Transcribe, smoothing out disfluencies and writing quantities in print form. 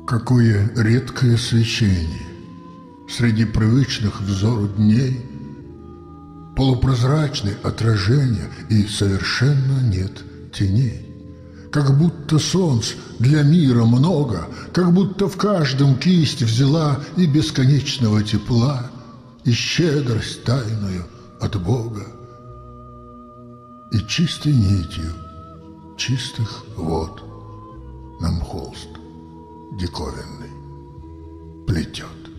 Какое редкое свечение среди привычных взору дней, полупрозрачные отражения и совершенно нет теней. Как будто солнц для мира много, как будто в каждом кисть взяла и бесконечного тепла, и щедрость тайную от Бога, и чистой нитью чистых вод нам холст диковинный плетет.